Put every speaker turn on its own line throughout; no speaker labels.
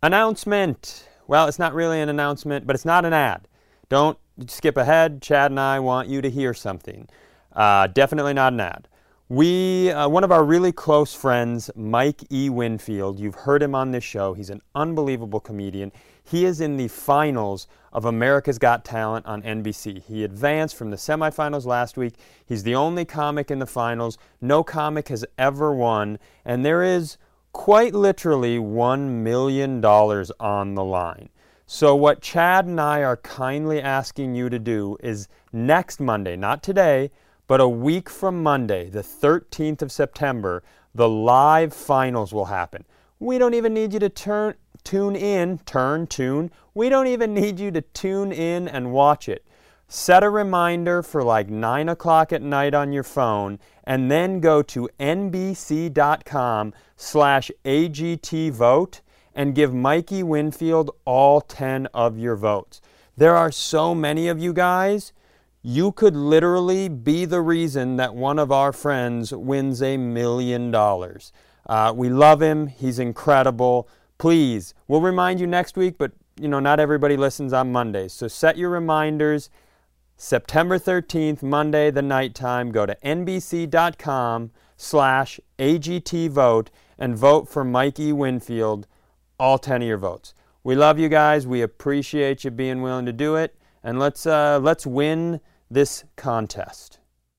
Announcement. Well, it's not really an announcement, but it's not an ad. Don't skip ahead. Chad and I want you to hear something. Definitely not an ad. One of our really close friends, Mike E. Winfield, you've heard him on this show. He's an unbelievable comedian. He is in the finals of America's Got Talent on NBC. He advanced from the semifinals last week. He's the only comic in the finals. No comic has ever won, and there is quite literally $1 million on the line. So what Chad and I are kindly asking you to do is next Monday, not today, but a week from Monday, the 13th of September, the live finals will happen. We don't even need you to tune in. We don't even need you to tune in and watch it. Set a reminder for like 9 o'clock at night on your phone, and then go to nbc.com/AGTvote and give Mikey Winfield all 10 of your votes. There are so many of you guys. You could literally be the reason that one of our friends wins $1 million. We love him. He's incredible. Please, we'll remind you next week, but not everybody listens on Mondays. So set your reminders. September 13th, Monday, the nighttime, go to nbc.com/AGTvote and vote for Mikey Winfield, all 10 of your votes. We love you guys. We appreciate you being willing to do it. And let's win this contest.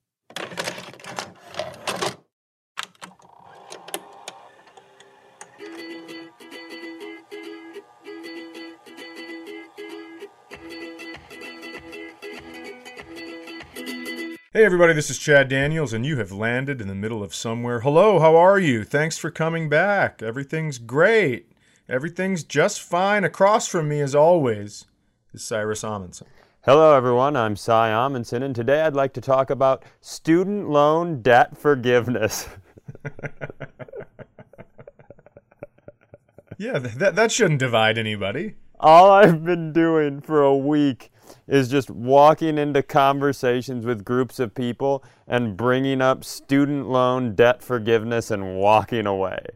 Hey everybody, this is Chad Daniels, and you have landed in the middle of somewhere. Hello, how are you? Thanks for coming back. Everything's great. Everything's just fine. Across from me, as always, is Cyrus Amundsen.
Hello everyone, I'm Cy Amundsen, and today I'd like to talk about student loan debt forgiveness.
Yeah, that shouldn't divide anybody.
All I've been doing for a week is just walking into conversations with groups of people and bringing up student loan debt forgiveness and walking away.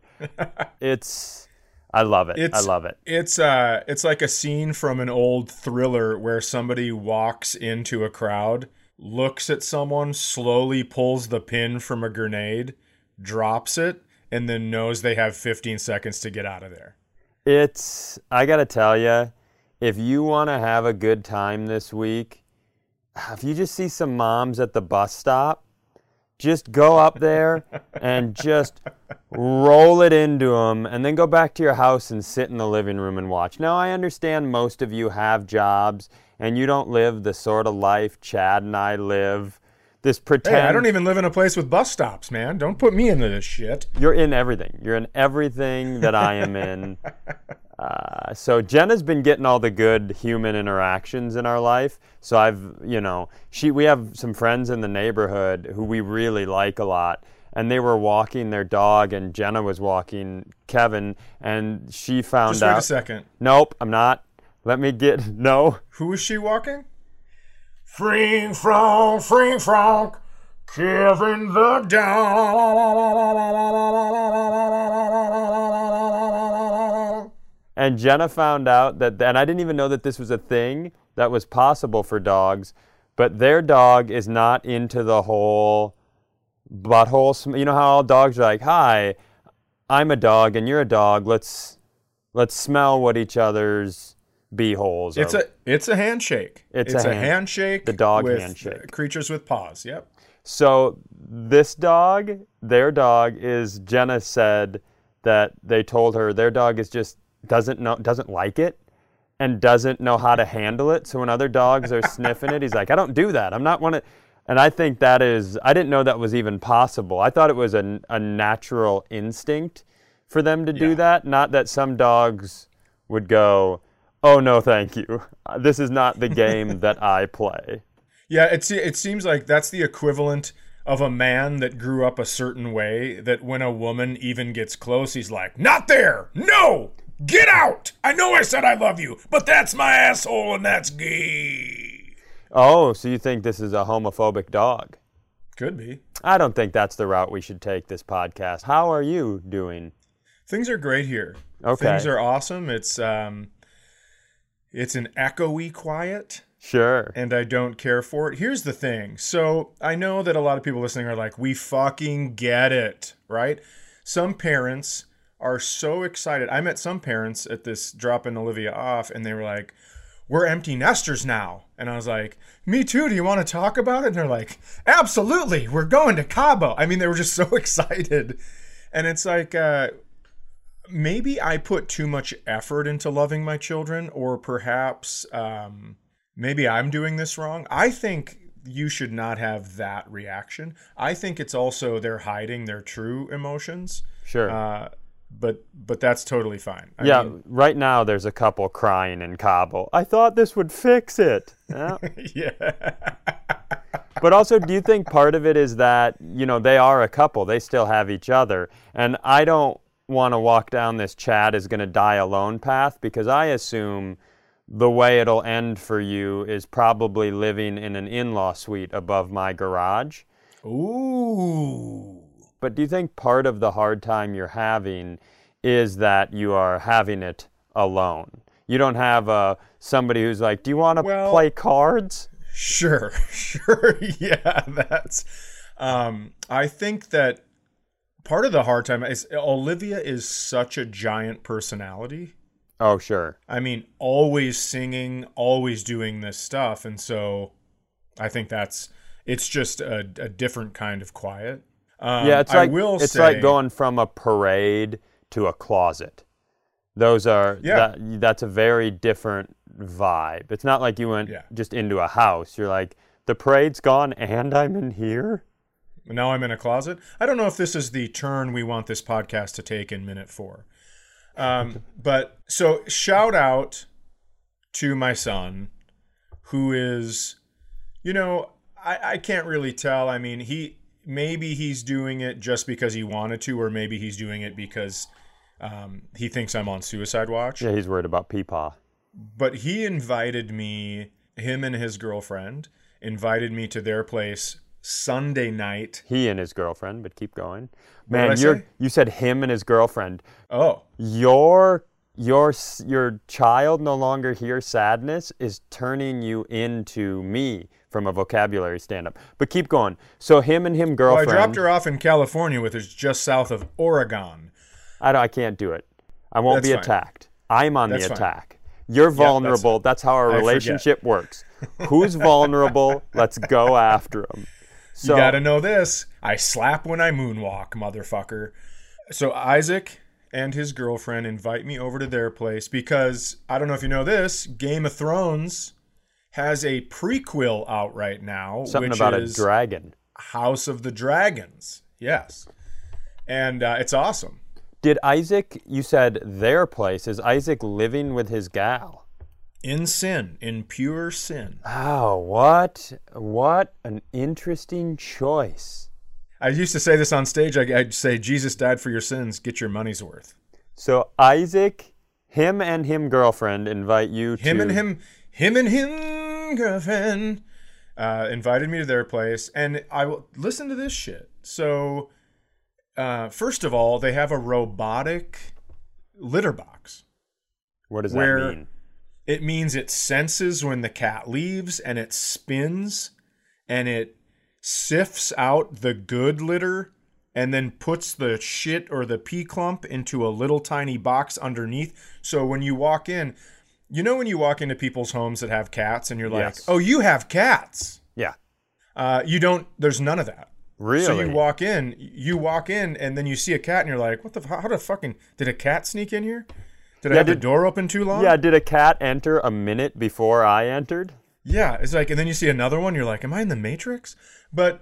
I love it. I love it.
It's like a scene from an old thriller where somebody walks into a crowd, looks at someone, slowly pulls the pin from a grenade, drops it, and then knows they have 15 seconds to get out of there.
I got to tell you, if you want to have a good time this week, if you just see some moms at the bus stop, just go up there and just roll it into them, and then go back to your house and sit in the living room and watch. Now, I understand most of you have jobs, and you don't live the sort of life Chad and I live. This pretend.
Hey, I don't even live in a place with bus stops, man. Don't put me into this shit.
You're in everything. You're in everything that I am in. So Jenna's been getting all the good human interactions in our life. So we have some friends in the neighborhood who we really like a lot. And they were walking their dog, and Jenna was walking Kevin, and she found out.
Just wait a second.
Nope, I'm not. No.
Who is she walking? Fring frong, Kevin the dog.
And Jenna found out that, and I didn't even know that this was a thing that was possible for dogs, but their dog is not into the whole butthole. You know how all dogs are like, hi, I'm a dog and you're a dog. Let's smell what each other's beeholes are.
It's a handshake. It's a handshake.
The dog
with
handshake.
Creatures with paws. Yep.
So their dog is, Jenna said that they told her their dog is just doesn't like it and doesn't know how to handle it. So when other dogs are sniffing it, he's like, I don't do that. I'm not one of. And I think I didn't know that was even possible. I thought it was a natural instinct for them to do that. Not that some dogs would go, oh, no, thank you. This is not the game that I play.
Yeah, it seems like that's the equivalent of a man that grew up a certain way, that when a woman even gets close, he's like, not there! No! Get out! I know I said I love you, but that's my asshole and that's gay.
Oh, so you think this is a homophobic dog?
Could be.
I don't think that's the route we should take this podcast. How are you doing?
Things are great here.
Okay.
Things are awesome. It's an echoey quiet,
Sure.
and I don't care for it. Here's the thing. So I know that a lot of people listening are like, we fucking get it, right? Some parents are so excited. I met some parents at this dropping Olivia off, and they were like, we're empty nesters now. And I was like, me too. Do you want to talk about it? And they're like, absolutely. We're going to Cabo. I mean, they were just so excited. And it's like, maybe I put too much effort into loving my children, or perhaps maybe I'm doing this wrong. I think you should not have that reaction. I think it's also they're hiding their true emotions.
Sure.
But that's totally fine.
I mean, right now there's a couple crying in Cabo. I thought this would fix it. Yeah.
Yeah.
But also, do you think part of it is that, they are a couple. They still have each other. And I don't want to walk down this Chad is going to die alone path, because I assume the way it'll end for you is probably living in an in-law suite above my garage.
Ooh.
But do you think part of the hard time you're having is that you are having it alone? You don't have somebody who's like, do you want to play cards?
Sure. Yeah, that's... I think that part of the hard time is Olivia is such a giant personality.
Oh, sure.
I mean, always singing, always doing this stuff. And so I think it's just a different kind of quiet.
Yeah, it's like going from a parade to a closet. Those are, that's a very different vibe. It's not like you went just into a house. You're like, the parade's gone and I'm in here?
Now I'm in a closet. I don't know if this is the turn we want this podcast to take in minute 4. But so shout out to my son, who is, I can't really tell. I mean, maybe he's doing it just because he wanted to, or maybe he's doing it because he thinks I'm on suicide watch.
Yeah, he's worried about Peepaw.
But he invited me, him and his girlfriend, invited me to their place Sunday night.
He and his girlfriend, but keep going.
Man,
you said him and his girlfriend.
Oh.
Your child no longer hears sadness is turning you into me from a vocabulary stand-up. But keep going. So him and him girlfriend.
Well, I dropped her off in California, which is just south of Oregon.
I can't do it. I won't be attacked. I'm on the attack. You're vulnerable.
Yeah,
that's how our relationship works. Who's vulnerable? Let's go after him. So,
you got to know this. I slap when I moonwalk, motherfucker. So Isaac and his girlfriend invite me over to their place because, I don't know if you know this, Game of Thrones has a prequel out right now.
Something
which
about
is
a dragon.
House of the Dragons. Yes. And it's awesome.
Did Isaac, you said their place, is Isaac living with his gal?
In sin, in pure sin.
Oh, what an interesting choice.
I used to say this on stage. I'd say, Jesus died for your sins. Get your money's worth.
So Isaac, him and him girlfriend invite you to...
Him and him girlfriend invited me to their place. And I will listen to this shit. So, first of all, they have a robotic litter box.
What does that mean?
It means it senses when the cat leaves, and it spins, and it sifts out the good litter, and then puts the shit or the pee clump into a little tiny box underneath. So when you walk in, when you walk into people's homes that have cats, and you're like,
yes.
oh, you have cats.
Yeah.
You don't, there's none of that.
Really?
So you walk in, and then you see a cat, and you're like, did a cat sneak in here? Did I have the door open too long?
Yeah, did a cat enter a minute before I entered?
Yeah, it's like, and then you see another one, you're like, am I in the Matrix? But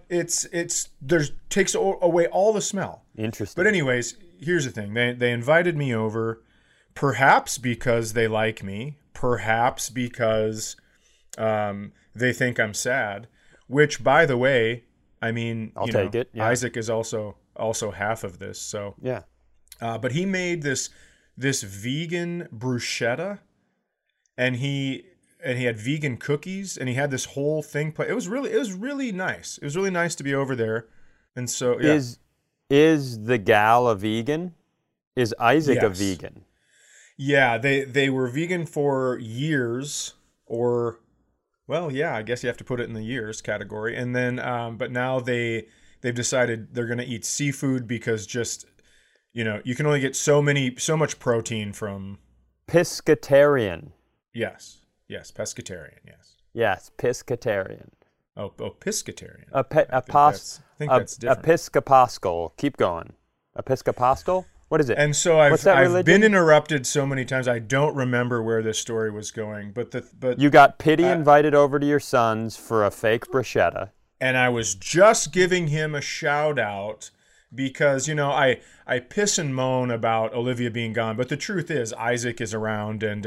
takes away all the smell.
Interesting.
But anyways, here's the thing. They invited me over, perhaps because they like me, perhaps because they think I'm sad, which, by the way, I mean,
I'll take it. Yeah.
Isaac is also half of this. So
yeah.
But he made this vegan bruschetta, and he had vegan cookies, and he had this whole thing. It was really nice. It was really nice to be over there. And so, yeah.
Is the gal a vegan? Is Isaac a
Yes.
vegan?
Yeah, they were vegan for years, or well, yeah, I guess you have to put it in the years category. And then, but now they've decided they're going to eat seafood because just you can only get so much protein from.
Pescatarian.
Yes, pescatarian. Yes.
Yes, pescatarian.
Oh, pescatarian.
I
think that's different.
Episcopal. Keep going. Episcopal? What is it?
And so
What's that
I've
religion?
been interrupted so many times. I don't remember where this story was going, but
You got Pity invited over to your son's for a fake bruschetta.
and I was just giving him a shout out because I piss and moan about Olivia being gone, but the truth is Isaac is around, and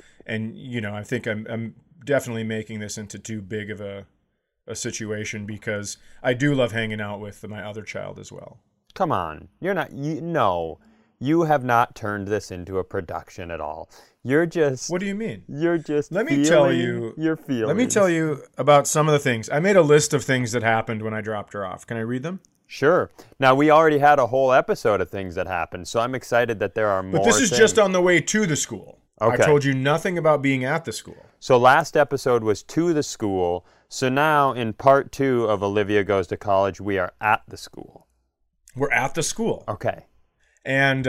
I think I'm definitely making this into too big of a situation because I do love hanging out with my other child as well.
Come on. No. You have not turned this into a production at all. You're just...
What do you mean?
You're just
Let me tell
feeling
you.
your feelings.
Let me tell you about some of the things. I made a list of things that happened when I dropped her off. Can I read them?
Sure. Now, we already had a whole episode of things that happened, so I'm excited that there are more
But this is
things.
just on the way to the school.
Okay.
I told you nothing about being at the school.
So last episode was to the school. So now in part 2 of Olivia Goes to College, we are at the school.
We're at the school.
Okay.
And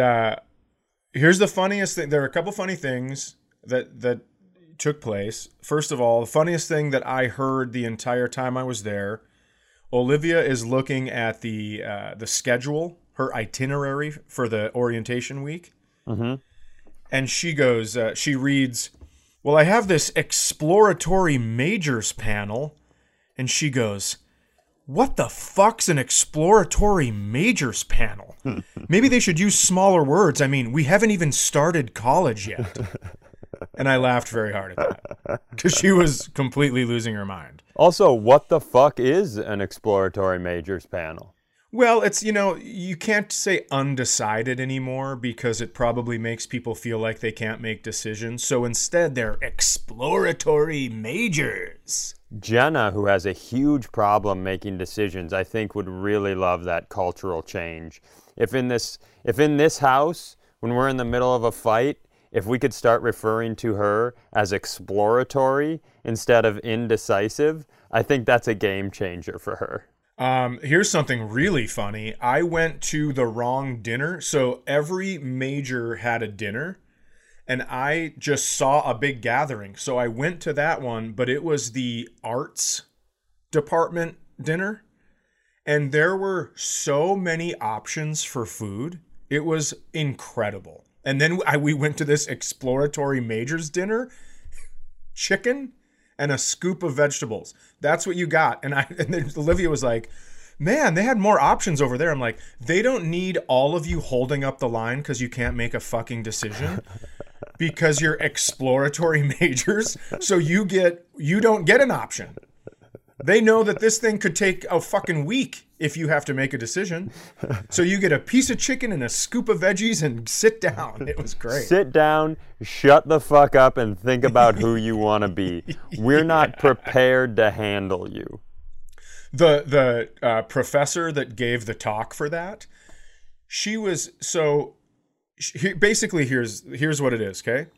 here's the funniest thing. There are a couple funny things that took place. First of all, the funniest thing that I heard the entire time I was there, Olivia is looking at the schedule, her itinerary for the orientation week.
Mm-hmm.
And she goes, she reads, well, I have this exploratory majors panel. And she goes, what the fuck's an exploratory majors panel? Maybe they should use smaller words. I mean, we haven't even started college yet. And I laughed very hard at that because she was completely losing her mind.
Also, what the fuck is an exploratory majors panel?
Well, it's, you can't say undecided anymore because it probably makes people feel like they can't make decisions. So instead, they're exploratory majors.
Jenna, who has a huge problem making decisions, I think would really love that cultural change. If in this house, when we're in the middle of a fight, if we could start referring to her as exploratory instead of indecisive, I think that's a game changer for her.
Here's something really funny. I went to the wrong dinner. So every major had a dinner and I just saw a big gathering. So I went to that one, but it was the arts department dinner. And there were so many options for food. It was incredible. And then we went to this exploratory majors dinner, chicken and a scoop of vegetables. That's what you got. And then Olivia was like, man, they had more options over there. I'm like, they don't need all of you holding up the line because you can't make a fucking decision because you're exploratory majors. So you don't get an option. They know that this thing could take a fucking week if you have to make a decision. So you get a piece of chicken and a scoop of veggies and sit down. It was great.
Sit down, shut the fuck up, and think about who you want to be. We're not prepared to handle you.
The professor that gave the talk for that, she was basically here's what it is, okay?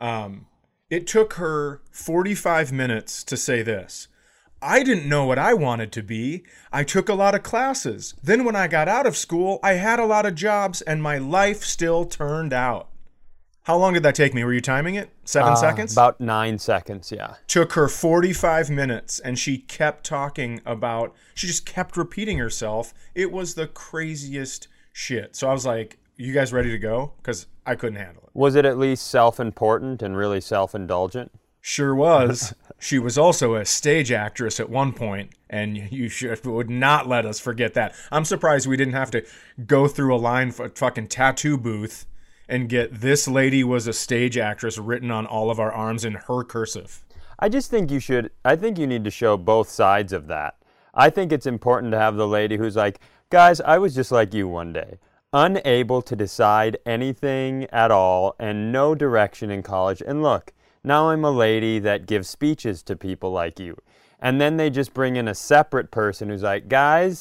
It took her 45 minutes to say this. I didn't know what I wanted to be. I took a lot of classes. Then when I got out of school, I had a lot of jobs and my life still turned out. How long did that take me? Were you timing it? 7 seconds?
About 9 seconds, yeah.
Took her 45 minutes and she kept talking about, she just kept repeating herself. It was the craziest shit. So I was like, you guys ready to go? Because I couldn't handle it.
Was it at least self-important and really self-indulgent?
Sure was. She was also a stage actress at one point, and you would not let us forget that. I'm surprised we didn't have to go through a line for a fucking tattoo booth and get "this lady was a stage actress" written on all of our arms in her cursive.
I think you need to show both sides of that. I think it's important to have the lady who's like, guys, I was just like you one day. Unable to decide anything at all and no direction in college. And look, now I'm a lady that gives speeches to people like you. And then they just bring in a separate person who's like, guys,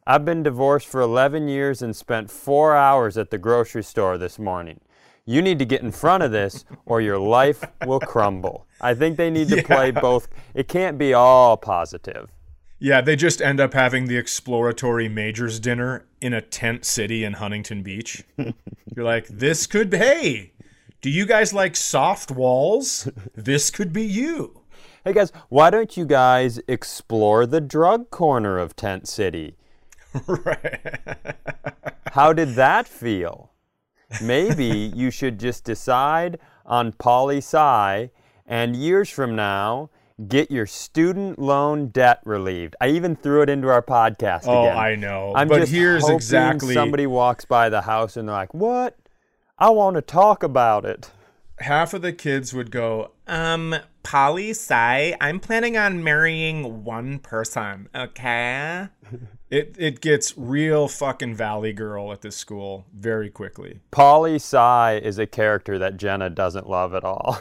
I've been divorced for 11 years and spent 4 hours at the grocery store this morning. You need to get in front of this or your life will crumble. I think they need to play both. It can't be all positive.
Yeah, they just end up having the exploratory majors dinner in a tent city in Huntington Beach. You're like, this could, hey, do you guys like soft walls? This could be you.
Hey guys, why don't you guys explore the drug corner of Tent City?
Right.
How did that feel? Maybe you should just decide on poli-sci and years from now, get your student loan debt relieved. I even threw it into our podcast again.
Oh, I know.
I'm
but
just
here's
hoping
exactly
somebody walks by the house and they're like, what? I want to talk about it.
half of the kids would go, poli-sci, I'm planning on marrying one person, okay? It gets real fucking Valley Girl at this school very quickly.
Poli-sci is a character that Jenna doesn't love at all.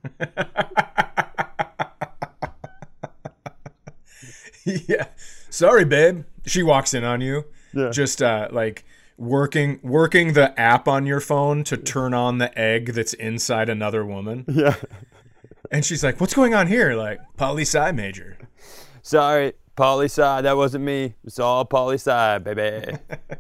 Yeah. Sorry, babe. She walks in on you.
Yeah.
Just like working the app on your phone to turn on the egg that's inside another woman.
Yeah.
And she's like, what's going on here? Like, poli-sci major.
Sorry, poli-sci, that wasn't me. It's all poli-sci, baby.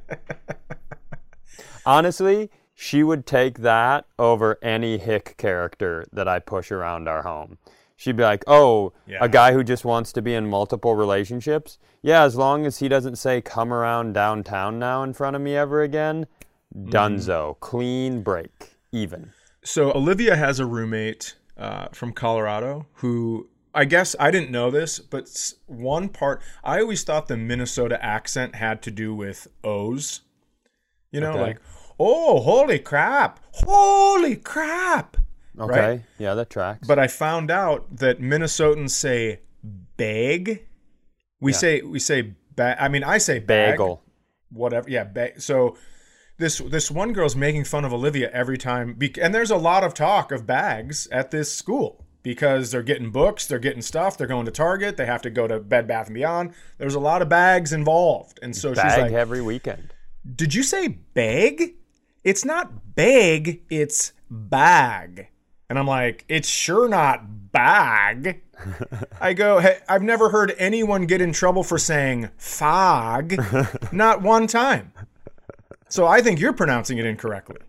Honestly, she would take that over any hick character that I push around our home. She'd be like, oh,
Yeah.
a guy who just wants to be in multiple relationships? Yeah, as long as he doesn't say, come around downtown now in front of me ever again, dunzo. Clean break. Even.
So Olivia has a roommate from Colorado who, I guess I didn't know this, but one part, I always thought the Minnesota accent had to do with O's. You know,
Okay.
like, oh, holy crap. Holy crap.
Okay,
Right?
yeah, that tracks.
But I found out that Minnesotans say bag. We say bag. I mean, I say bag.
Bagel.
Whatever. Yeah, bag. So this one girl's making fun of Olivia every time. And there's a lot of talk of bags at this school because they're getting books, they're getting stuff, they're going to Target, they have to go to Bed Bath & Beyond. There's a lot of bags involved. And so she's
Bag
like,
every weekend.
did you say bag? It's not bag, it's bag. And I'm like, it's sure not bag. I go, hey, I've never heard anyone get in trouble for saying fog. Not one time. So I think you're pronouncing it incorrectly.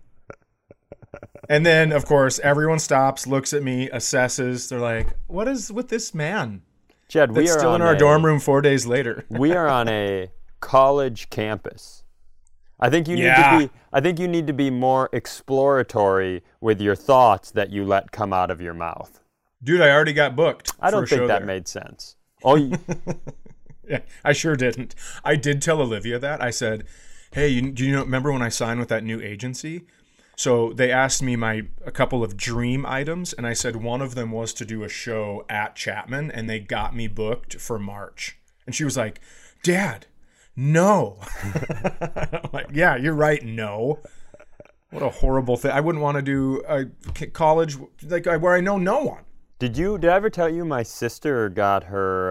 And then, of course, everyone stops, looks at me, assesses. They're like, what is with this man?
Jed, we
That's
are
still in our dorm room 4 days later.
We are on a college campus. I think you need to be more exploratory with your thoughts that you let come out of your mouth.
Dude, I already got booked.
I don't
for a
think
show
that
there.
made sense. Oh,
Yeah, I sure didn't. I did tell Olivia that. I said, hey, do you remember when I signed with that new agency? So they asked me a couple of dream items, and I said one of them was to do a show at Chapman, and they got me booked for March. And she was like, Dad, no. I'm like, yeah, you're right, no. What a horrible thing. I wouldn't want to do a college like where I know no one.
did I ever tell you my sister got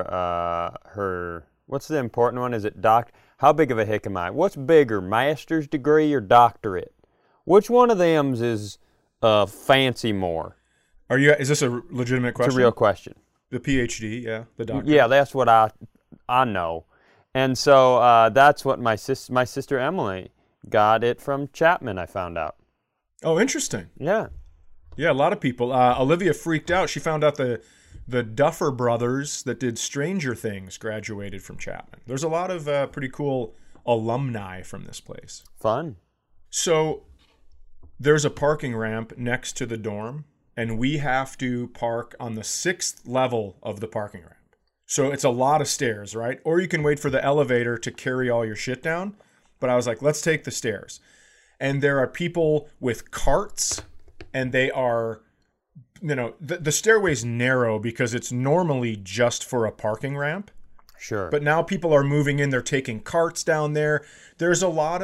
her what's the important one? Is it how big of a hick am I? What's bigger, master's degree or doctorate? Which one of them is fancy more?
Is this a legitimate question?
It's a real question.
The PhD, yeah, the doctor.
Yeah, that's what I know. And so that's what my sister Emily got it from Chapman, I found out.
Oh, interesting.
Yeah.
Yeah, a lot of people. Olivia freaked out. She found out the Duffer brothers that did Stranger Things graduated from Chapman. There's a lot of pretty cool alumni from this place.
Fun.
So there's a parking ramp next to the dorm, and we have to park on the 6th level of the parking ramp. So it's a lot of stairs, right? Or you can wait for the elevator to carry all your shit down. But I was like, let's take the stairs. And there are people with carts, and they are, the stairway's narrow because it's normally just for a parking ramp.
Sure.
But now people are moving in. They're taking carts down there. There's a lot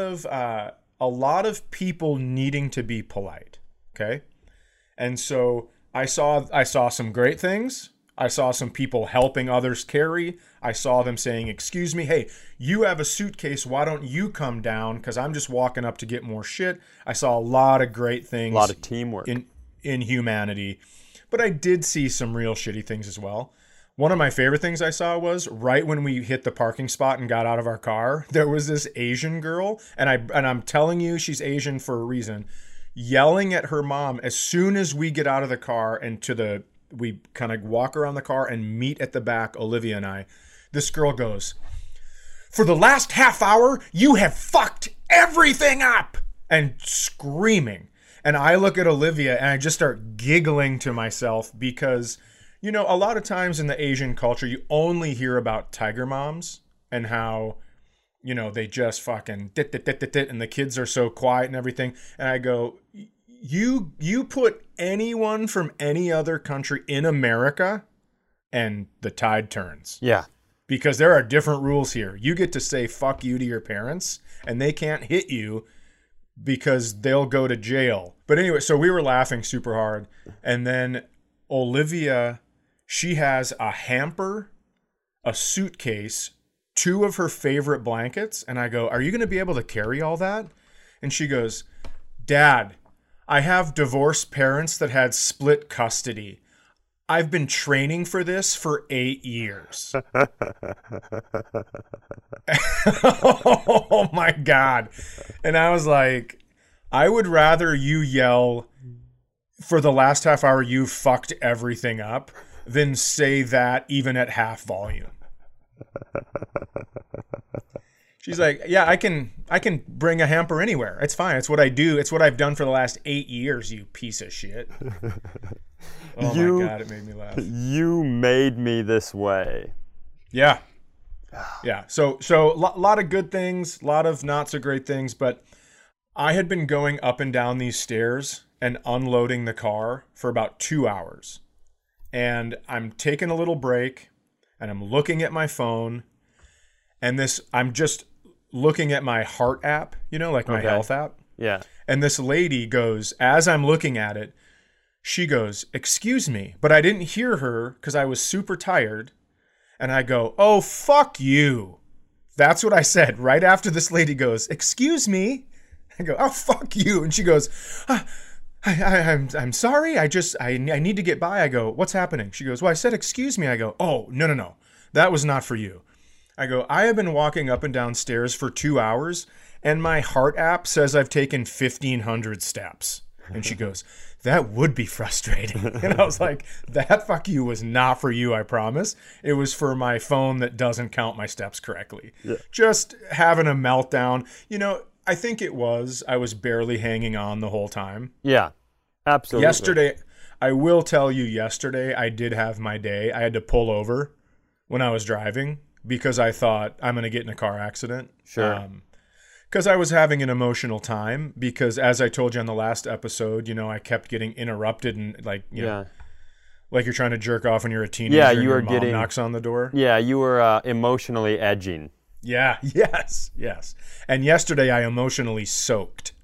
of people needing to be polite. Okay. And so I saw some great things. I saw some people helping others carry. I saw them saying, excuse me, hey, you have a suitcase. Why don't you come down? Because I'm just walking up to get more shit. I saw a lot of great things.
A lot of teamwork.
In humanity. But I did see some real shitty things as well. One of my favorite things I saw was right when we hit the parking spot and got out of our car, there was this Asian girl, and I'm telling you she's Asian for a reason, yelling at her mom as soon as we get out of the car and we kind of walk around the car and meet at the back, Olivia and I. This girl goes, "For the last half hour, you have fucked everything up!" And screaming. And I look at Olivia and I just start giggling to myself because, you know, a lot of times in the Asian culture, you only hear about tiger moms and how, you know, they just fucking dit, and the kids are so quiet and everything. And I go, you put anyone from any other country in America and the tide turns.
Yeah.
Because there are different rules here. You get to say fuck you to your parents and they can't hit you because they'll go to jail. But anyway, so we were laughing super hard. And then Olivia, she has a hamper, a suitcase, 2 of her favorite blankets. And I go, are you going to be able to carry all that? And she goes, Dad, I have divorced parents that had split custody. I've been training for this for 8 years. Oh my God. And I was like, I would rather you yell, for the last half hour, you fucked everything up, than say that even at half volume. She's like, yeah, I can bring a hamper anywhere. It's fine. It's what I do. It's what I've done for the last 8 years, you piece of shit. Oh my God, it made me laugh.
You made me this way.
Yeah. Yeah. So a lot of good things, a lot of not so great things, but I had been going up and down these stairs and unloading the car for about 2 hours. And I'm taking a little break and I'm looking at my phone and I'm just looking at my heart app, you know, like my health app.
Yeah.
And this lady goes, as I'm looking at it, she goes, excuse me, but I didn't hear her because I was super tired. And I go, oh, fuck you. That's what I said right after this lady goes, excuse me. I go, oh, fuck you. And she goes, I'm sorry. I need to get by. I go, what's happening? She goes, well, I said, excuse me. I go, oh, no. That was not for you. I go, I have been walking up and down stairs for 2 hours and my heart app says I've taken 1,500 steps. And she goes, that would be frustrating. And I was like, that fuck you was not for you, I promise. It was for my phone that doesn't count my steps correctly. Yeah. Just having a meltdown. You know, I think I was barely hanging on the whole time.
Yeah, absolutely.
I will tell you, yesterday I did have my day. I had to pull over when I was driving because I thought I'm going to get in a car accident.
Sure.
Because I was having an emotional time because, as I told you on the last episode, you know, I kept getting interrupted and like, you know, like you're trying to jerk off when you're a teenager and your mom knocks on the door.
Yeah, you were emotionally edging.
Yeah, yes. And yesterday I emotionally soaked.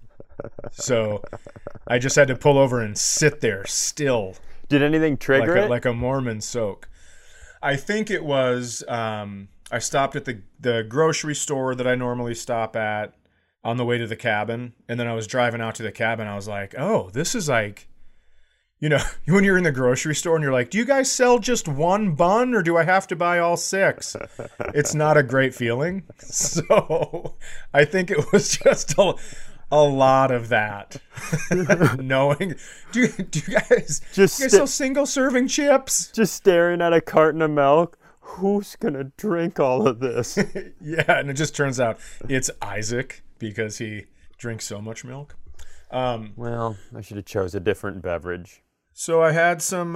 So I just had to pull over and sit there still.
Did anything trigger it?
Like a Mormon soak. I think it was... I stopped at the grocery store that I normally stop at on the way to the cabin. And then I was driving out to the cabin. I was like, oh, this is like, you know, when you're in the grocery store and you're like, do you guys sell just one bun or do I have to buy all 6? It's not a great feeling. So I think it was just a lot of that. Knowing, do you guys sell single serving chips?
Just staring at a carton of milk. Who's going to drink all of this?
Yeah, and it just turns out it's Isaac because he drinks so much milk.
Well, I should have chose a different beverage.
So I had some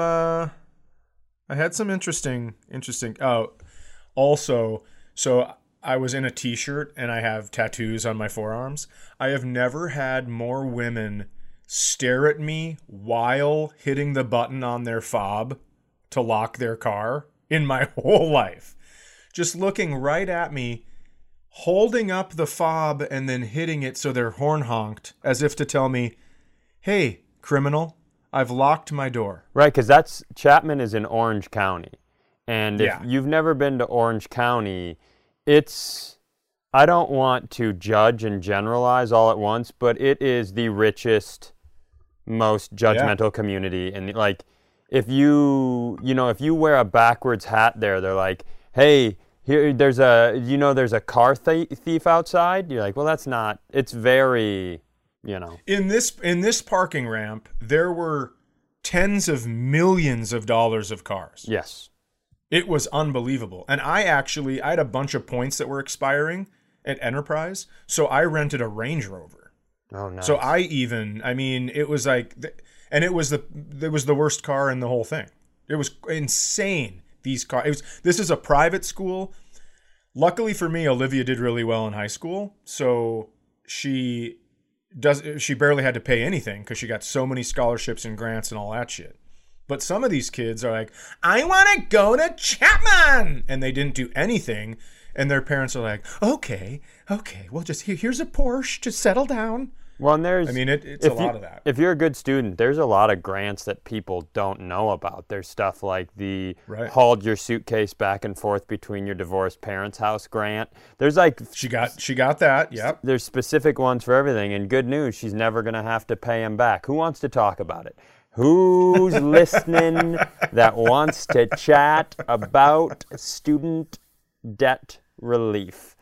interesting. Oh, also, so I was in a t-shirt and I have tattoos on my forearms. I have never had more women stare at me while hitting the button on their fob to lock their car in my whole life. Just looking right at me, holding up the fob and then hitting it so their horn honked as if to tell me, hey, criminal, I've locked my door.
Right, because Chapman is in Orange County. And if
Yeah.
you've never been to Orange County, I don't want to judge and generalize all at once, but it is the richest, most judgmental community. And like, if you wear a backwards hat there, they're like, hey, there's a car thief outside. You're like, well, that's not, it's very,
In this parking ramp, there were tens of millions of dollars of cars.
Yes.
It was unbelievable. And I had a bunch of points that were expiring at Enterprise, so I rented a Range Rover.
Oh, nice.
So it was like, and it was the worst car in the whole thing. It was insane. These cars. This is a private school. Luckily for me, Olivia did really well in high school, so she barely had to pay anything because she got so many scholarships and grants and all that shit. But some of these kids are like, I want to go to Chapman, and they didn't do anything, and their parents are like, okay, well, just here's a Porsche to settle down.
Well, and
it's a lot of that.
If you're a good student, there's a lot of grants that people don't know about. There's stuff like the hauled your suitcase back and forth between your divorced parents' house grant. There's like
she got that. Yep.
There's specific ones for everything, and good news, she's never going to have to pay him back. Who wants to talk about it? Who's listening that wants to chat about student debt relief?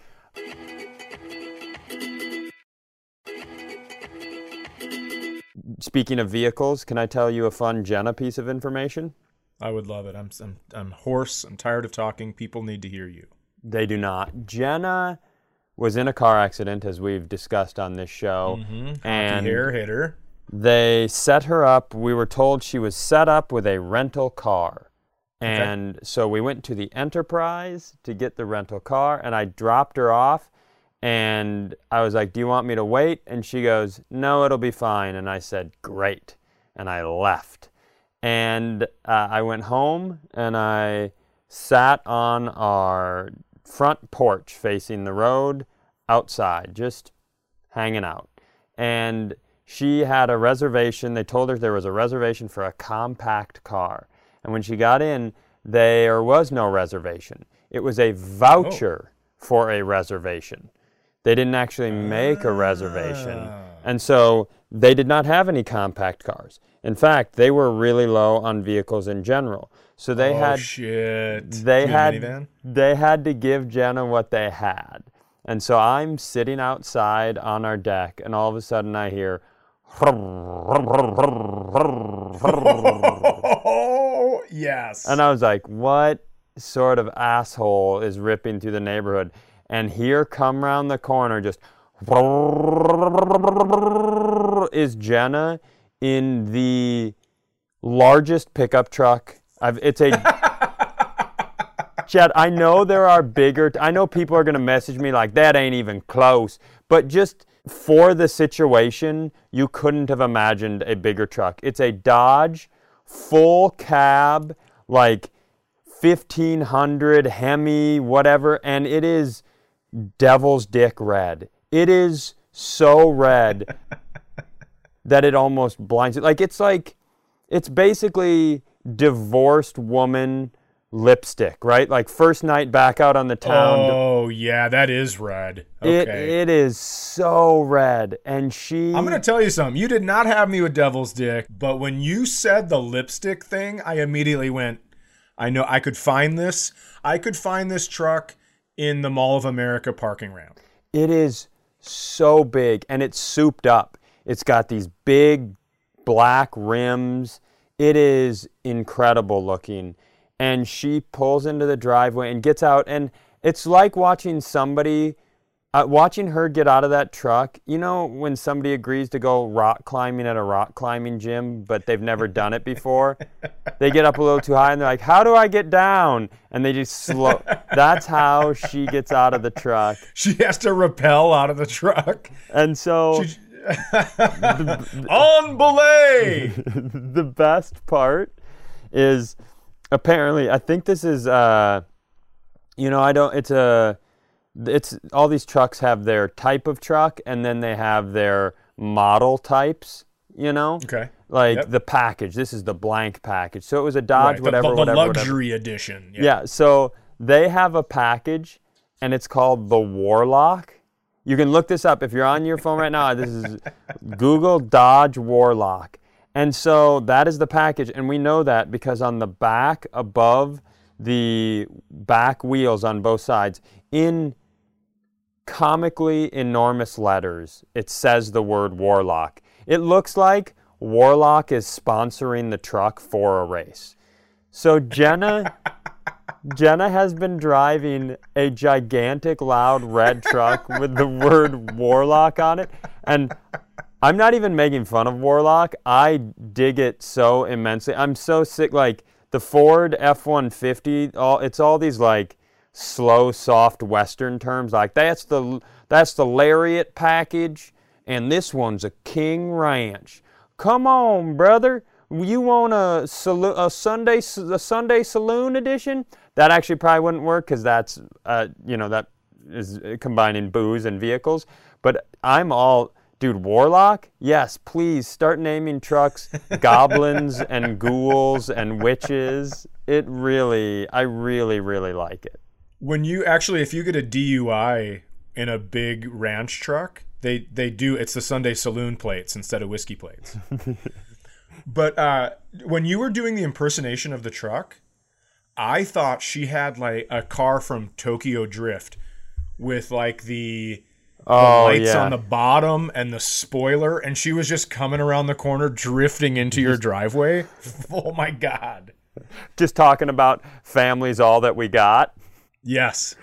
Speaking of vehicles, can I tell you a fun Jenna piece of information?
I would love it. I'm hoarse. I'm tired of talking. People need to hear you.
They do not. Jenna was in a car accident, as we've discussed on this show.
Mm-hmm.
And
hair hit her.
They set her up. We were told she was set up with a rental car. And so we went to the Enterprise to get the rental car, and I dropped her off. And I was like, do you want me to wait? And she goes, no, it'll be fine. And I said, great. And I left. And I went home, and I sat on our front porch facing the road outside, just hanging out. And she had a reservation. They told her there was a reservation for a compact car. And when she got in, there was no reservation. It was a voucher for a reservation. They didn't actually make a reservation. And so they did not have any compact cars. In fact, they were really low on vehicles in general. So they had to give Jenna what they had. And so I'm sitting outside on our deck, and all of a sudden I hear
oh, yes.
And I was like, what sort of asshole is ripping through the neighborhood? And here come round the corner, just is Jenna in the largest pickup truck. Chad, I know there are bigger, I know people are going to message me like, that ain't even close. But just for the situation, you couldn't have imagined a bigger truck. It's a Dodge, full cab, like 1500 Hemi, whatever, and it is devil's dick red. It is so red that it almost blinds you. It's basically divorced woman lipstick, right? Like first night back out on the town.
Oh, yeah, that is red. Okay.
It is so red. And
I'm going to tell you something. You did not have me with devil's dick, but when you said the lipstick thing, I immediately went, I know I could find this. I could find this truck in the Mall of America parking ramp.
It is so big, and it's souped up. It's got these big black rims. It is incredible looking. And she pulls into the driveway and gets out, and it's like watching her get out of that truck. You know when somebody agrees to go rock climbing at a rock climbing gym, but they've never done it before? They get up a little too high, and they're like, how do I get down? And they just slow. That's how she gets out of the truck.
She has to rappel out of the truck.
And so...
on belay!
The best part is... Apparently, I think this is, it's all these trucks have their type of truck, and then they have their model types,
Okay.
like
Yep.
the package. This is the blank package. So it was a Dodge,
Right,
whatever,
the
whatever,
luxury
whatever.
edition.
Yeah, so they have a package, and it's called the Warlock. You can look this up if you're on your phone right now. This is Google Dodge Warlock. And so that is the package, and we know that because on the back, above the back wheels on both sides, in comically enormous letters, it says the word Warlock. It looks like Warlock is sponsoring the truck for a race. So Jenna has been driving a gigantic, loud red truck with the word Warlock on it. And I'm not even making fun of Warlock. I dig it so immensely. I'm so sick. Like the Ford F-150, it's all these like slow, soft Western terms. Like that's the Lariat package, and this one's a King Ranch. Come on, brother. You want a Sunday Saloon edition? That actually probably wouldn't work because that's that is combining booze and vehicles. But I'm all, dude, Warlock? Yes, please start naming trucks goblins and ghouls and witches. I really, really like it.
When you actually, if you get a DUI in a big ranch truck, they do, it's the Sunday Saloon plates instead of whiskey plates. But when you were doing the impersonation of the truck, I thought she had like a car from Tokyo Drift with like the lights on the bottom and the spoiler, and she was just coming around the corner drifting into your driveway. Oh my God.
Just talking about family's all that we got.
Yes.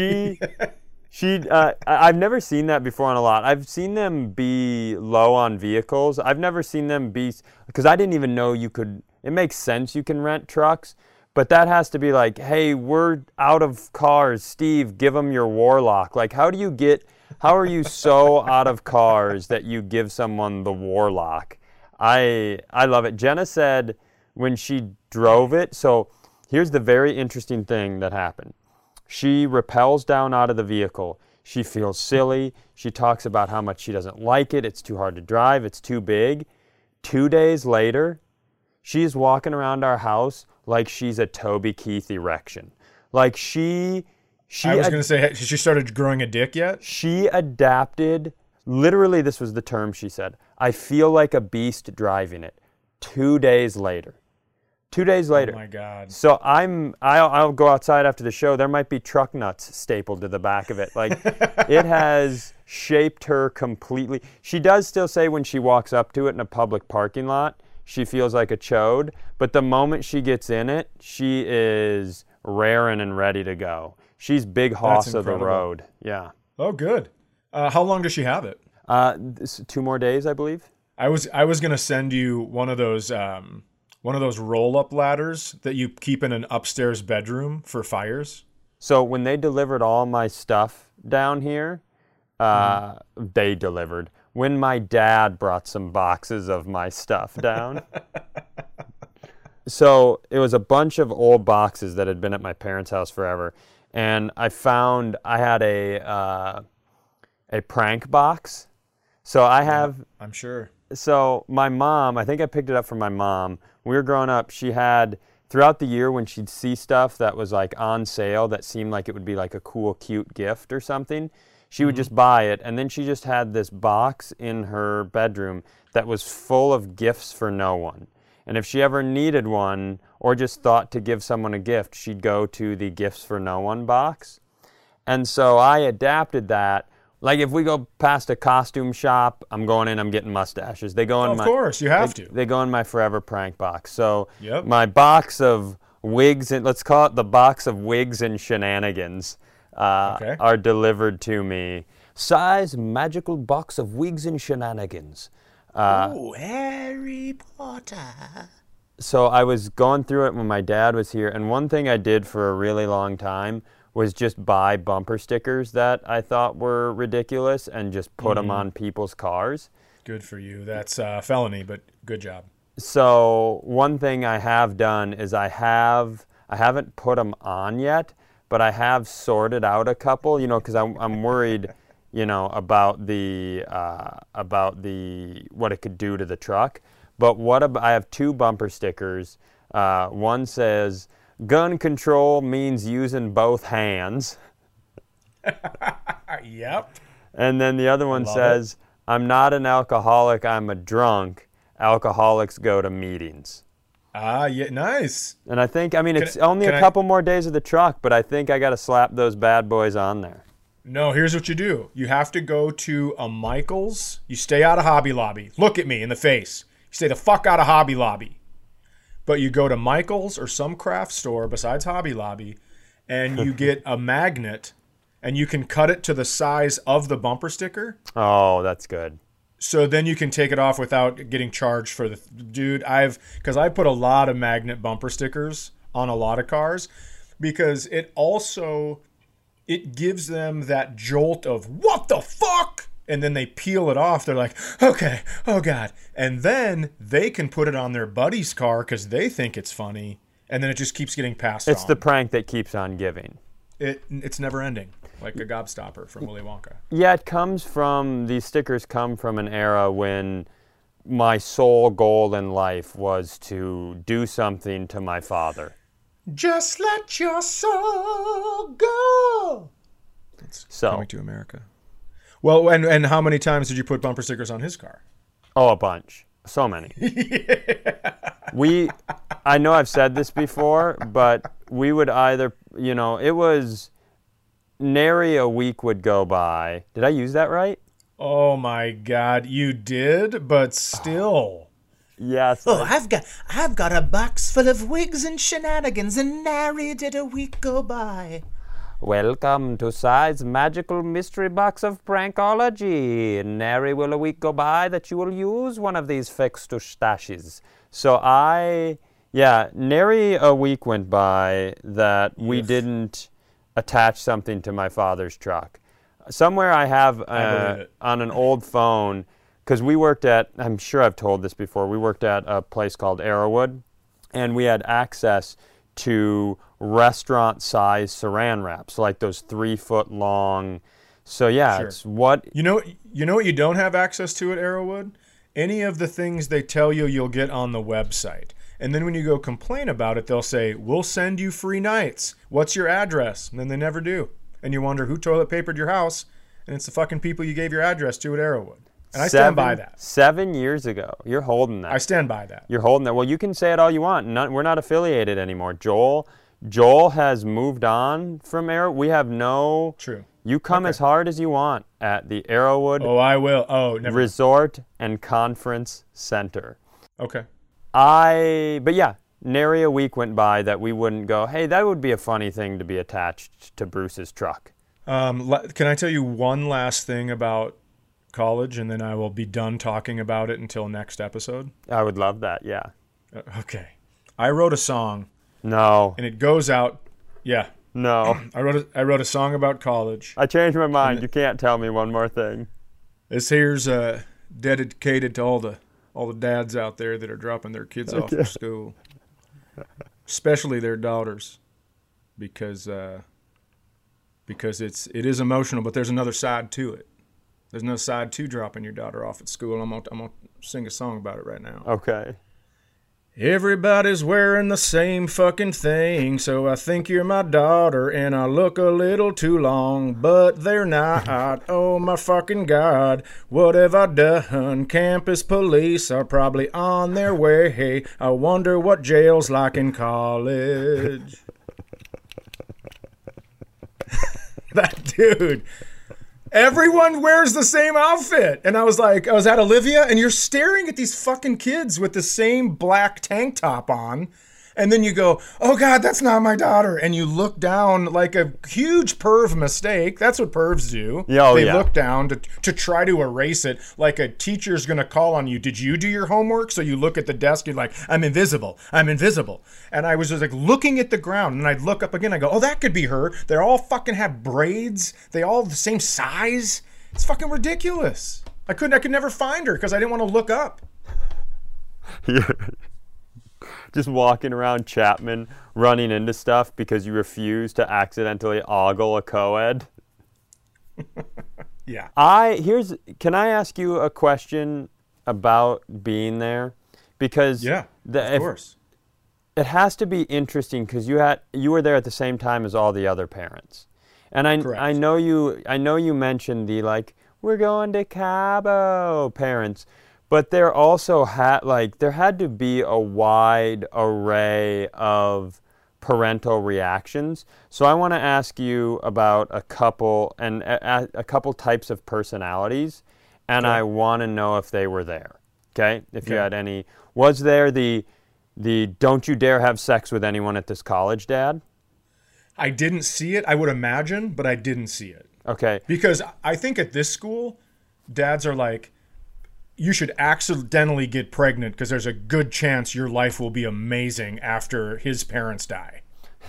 I've never seen that before on a lot. I've seen them be low on vehicles. I've never seen them be, because I didn't even know you could, it makes sense you can rent trucks, but that has to be like, hey, we're out of cars. Steve, give them your Warlock. Like, how are you so out of cars that you give someone the Warlock? I love it. Jenna said when she drove it, so here's the very interesting thing that happened. She rappels down out of the vehicle. She feels silly. She talks about how much she doesn't like it. It's too hard to drive. It's too big. 2 days later, she's walking around our house like she's a Toby Keith erection. Like I was going to say, has she started growing a dick yet? She adapted. Literally, this was the term she said. I feel like a beast driving it. 2 days later. 2 days later.
Oh my God.
So I'll go outside after the show. There might be truck nuts stapled to the back of it. Like it has shaped her completely. She does still say when she walks up to it in a public parking lot, she feels like a chode. But the moment she gets in it, she is raring and ready to go. She's big hoss of the road. Yeah.
Oh, good. How long does she have it?
2 more days, I believe.
I was going to send you one of those roll-up ladders that you keep in an upstairs bedroom for fires.
So when they delivered all my stuff down here, they delivered. When my dad brought some boxes of my stuff down. So it was a bunch of old boxes that had been at my parents' house forever. And I found I had a prank box. So I have...
I'm sure.
So my mom, I think I picked it up from my mom. We were growing up, she had, throughout the year when she'd see stuff that was like on sale that seemed like it would be like a cool, cute gift or something, she would just buy it. And then she just had this box in her bedroom that was full of gifts for no one. And if she ever needed one or just thought to give someone a gift, she'd go to the gifts for no one box. And so I adapted that. Like if we go past a costume shop, I'm going in, I'm getting mustaches. They go in
Of course, you have to.
They go in my forever prank box. So
Yep.
my box of wigs, and let's call it the box of wigs and shenanigans, are delivered to me. Size magical box of wigs and shenanigans.
Oh, Harry Potter.
So I was going through it when my dad was here, and one thing I did for a really long time was just buy bumper stickers that I thought were ridiculous and just put them on people's cars.
Good for you. That's a felony, but good job.
So one thing I have done is I haven't put them on yet, but I have sorted out a couple, because I'm worried, about the what it could do to the truck. But what about, I have 2 bumper stickers. One says, gun control means using both hands.
Yep.
And then the other one says, I'm not an alcoholic, I'm a drunk. Alcoholics go to meetings.
Yeah, nice.
And I think, it's only a couple more days of the truck, but I think I got to slap those bad boys on there.
No, here's what you do. You have to go to a Michael's. You stay out of Hobby Lobby. Look at me in the face. You stay the fuck out of Hobby Lobby. But you go to Michael's or some craft store besides Hobby Lobby, and you get a magnet, and you can cut it to the size of the bumper sticker.
Oh, that's good.
So then you can take it off without getting charged for the... Dude, because I put a lot of magnet bumper stickers on a lot of cars, because it also... It gives them that jolt of, what the fuck? And then they peel it off. They're like, okay, oh God. And then they can put it on their buddy's car because they think it's funny. And then it just keeps getting passed on.
It's the prank that keeps on giving.
It's never ending, like a gobstopper from Willy Wonka.
Yeah, these stickers come from an era when my sole goal in life was to do something to my father.
Just let your soul go. That's Coming to America. Well, and how many times did you put bumper stickers on his car?
Oh, a bunch. So many. I know I've said this before, but we would either, it was nary a week would go by. Did I use that right?
Oh my God, you did, but still.
Yes.
Oh, I've got a box full of wigs and shenanigans, and nary did a week go by.
Welcome to Side's magical mystery box of prankology. Nary will a week go by that you will use one of these fixed stashes. So nary a week went by that we didn't attach something to my father's truck. Somewhere I have on an old phone, because we worked at, I'm sure I've told this before, we worked at a place called Arrowwood, and we had access to restaurant-sized saran wraps, like those 3-foot long. So yeah, It's what...
You know what you don't have access to at Arrowwood? Any of the things they tell you'll get on the website. And then when you go complain about it, they'll say, we'll send you free nights. What's your address? And then they never do. And you wonder who toilet papered your house, and it's the fucking people you gave your address to at Arrowwood. And I stand by that.
7 years ago. You're holding that.
I stand by that.
You're holding that. Well, you can say it all you want. We're not affiliated anymore. Joel has moved on from Arrow. We have no...
True.
You come as hard as you want at the Arrowwood
I will. Never.
Resort and Conference Center.
Okay.
But yeah, nary a week went by that we wouldn't go, hey, that would be a funny thing to be attached to Bruce's truck.
Can I tell you one last thing about college, and then I will be done talking about it until next episode?
I would love that, yeah.
Okay. I wrote a song.
No.
And it goes out, yeah.
No.
I wrote a song about college.
I changed my mind. You can't tell me one more thing.
This here's dedicated to all the dads out there that are dropping their kids off at school, especially their daughters, because it is emotional. But there's another side to it. There's no side to dropping your daughter off at school. I'm gonna sing a song about it right now.
Okay.
Everybody's wearing the same fucking thing, so I think you're my daughter, and I look a little too long, but they're not. Oh my fucking God, what have I done? Campus police are probably on their way. I wonder what jail's like in college. That dude. Everyone wears the same outfit. And I was at Olivia, and you're staring at these fucking kids with the same black tank top on. And then you go, oh God, that's not my daughter. And you look down like a huge perv mistake. That's what pervs do. They look down to try to erase it, like a teacher's going to call on you. Did you do your homework? So you look at the desk, you're like, I'm invisible. And I was just like looking at the ground, and I'd look up again. I go, oh, that could be her. They all fucking have braids. They all the same size. It's fucking ridiculous. I could never find her because I didn't want to look up.
Just walking around Chapman, running into stuff because you refuse to accidentally ogle a co-ed.
Yeah.
Can I ask you a question about being there? because
Yeah, of course.
It has to be interesting because you were there at the same time as all the other parents, and I know you mentioned the like we're going to Cabo parents, but there also there had to be a wide array of parental reactions. So I want to ask you about a couple types of personalities, and I want to know if they were there. Okay, if you had any, was there the don't you dare have sex with anyone at this college dad?
I didn't see it. I would imagine, but I didn't see it.
Okay.
Because I think at this school, dads are like, you should accidentally get pregnant because there's a good chance your life will be amazing after his parents die.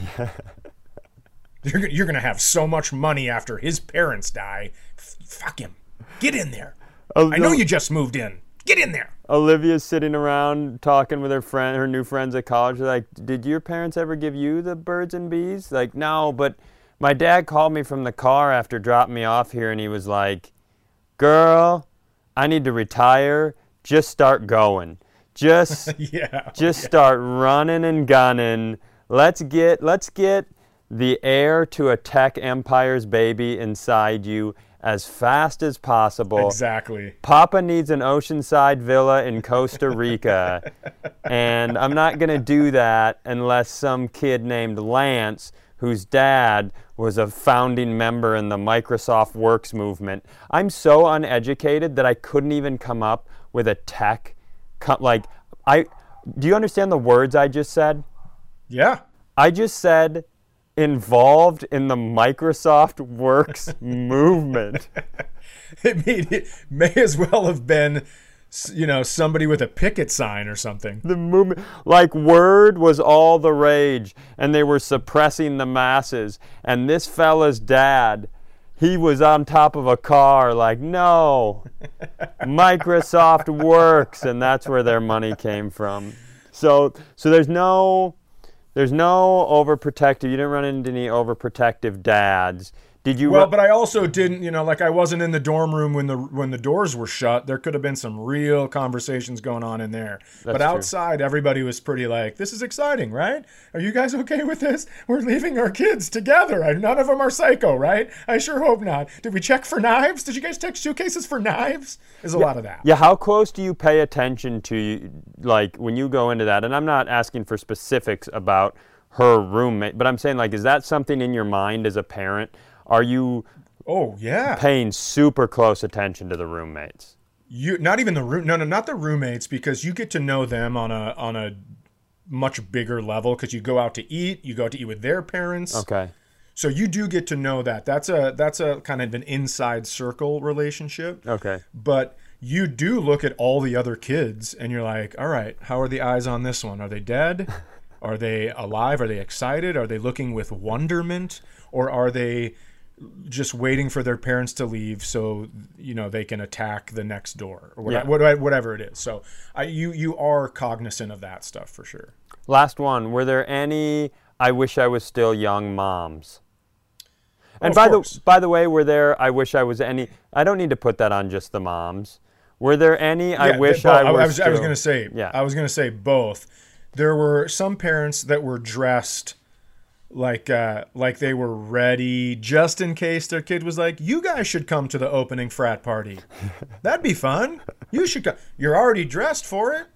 You're going to have so much money after his parents die. Fuck him. Get in there. I know you just moved in. Get in there.
Olivia's sitting around talking with her new friends at college. They're like, did your parents ever give you the birds and bees? Like, no, but my dad called me from the car after dropping me off here, and he was like, girl, I need to retire. Just start going. Just start running and gunning. Let's get the heir to a tech empire's baby inside you as fast as possible.
Exactly.
Papa needs an oceanside villa in Costa Rica, and I'm not going to do that unless some kid named Lance, whose dad was a founding member in the Microsoft Works movement. I'm so uneducated that I couldn't even come up with a tech. Do you understand the words I just said?
Yeah.
I just said involved in the Microsoft Works movement.
It may as well have been, somebody with a picket sign or something.
The movement, like Word was all the rage, and they were suppressing the masses. And this fella's dad, he was on top of a car like, no, Microsoft Works, and that's where their money came from. So there's no overprotective. You didn't run into any overprotective dads. Did you?
Well, but I also didn't. I wasn't in the dorm room when the doors were shut. There could have been some real conversations going on in there. But outside, everybody was pretty like, "This is exciting, right? Are you guys okay with this? We're leaving our kids together. None of them are psycho, right? I sure hope not. Did we check for knives? Did you guys take suitcases for knives? There's a lot of that.
Yeah. How close do you pay attention to, like, when you go into that? And I'm not asking for specifics about her roommate, but I'm saying, like, is that something in your mind as a parent? Are you paying super close attention to the roommates?
Not even not the roommates, because you get to know them on a much bigger level because you go out to eat with their parents.
Okay.
So you do get to know that. That's a kind of an inside circle relationship.
Okay.
But you do look at all the other kids and you're like, all right, how are the eyes on this one? Are they dead? Are they alive? Are they excited? Are they looking with wonderment? Or are they just waiting for their parents to leave so they can attack the next door or whatever it is? So you are cognizant of that stuff for sure.
Last one. Were there any I wish I was still young moms? And by the way, were there I wish I was any? I don't need to put that on just the moms. Were there any I wish I was still?
I was going to say both. There were some parents that were dressed like they were ready just in case their kid was like, you guys should come to the opening frat party. That'd be fun. You should come. You're already dressed for it.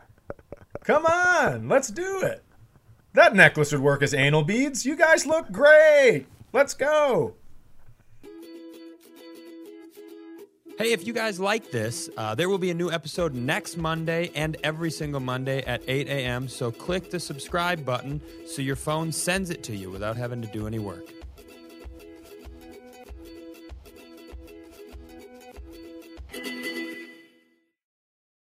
Come on, let's do it. That necklace would work as anal beads. You guys look great. Let's go.
Hey, if you guys like this, there will be a new episode next Monday and every single Monday at 8 a.m. So click the subscribe button so your phone sends it to you without having to do any work.